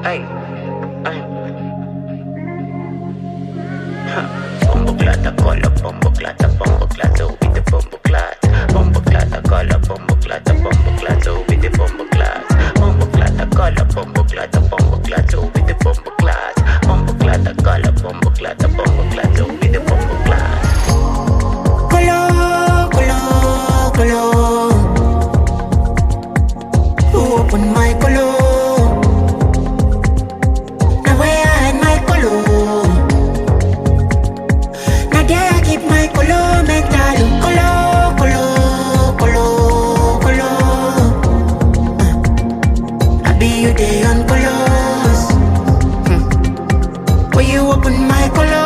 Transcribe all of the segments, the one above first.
Ay, ay. Bombo clata, cola, bombo clata, with the bombo clat. Bombo clata, cola, bombo clata, with the bombo clat. Bombo clata, cola, bombo clata, with the bombo clat. Bombo clata, cola, bombo clata, with the bombo clat. Colo, colo, colo. Who opened my colo? Now where I had my colo? Now there I keep my colo mental. Colo, colo, colo, colo. I be you day on colos. Where you open my colo?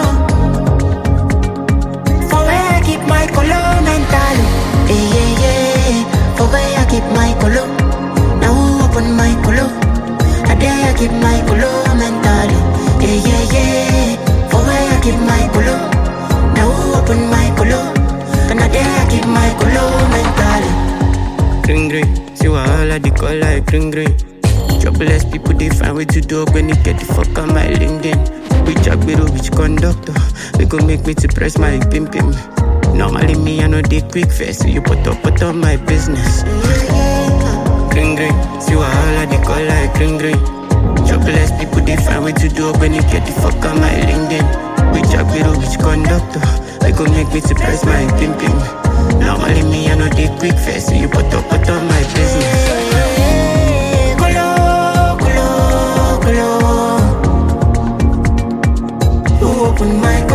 For where I keep my colo mental. Yeah, yeah, yeah. For where I keep my colo. Now who open my colo? I dare I keep my colo mental. Yeah, yeah, yeah. For where I keep my colo. Now who open my colo? And I dare I keep my colo mental. Green green, see what all of the call like green green. Jobless people they find way to do up when they get the fuck on my LinkedIn. Which Agbero, which conductor? We gon' make me to press my pim pim. Normally me I know they quick fast, so you put up my business. Green green, see what all of the call like green green. Jobless people they find way to do up when they get the fuck on my LinkedIn. Which Agbero, which conductor? We gon' make me to press my pim pim. Normally me I know they quick fast, so you put up my business. Colo, colo, colo. Who open my colo?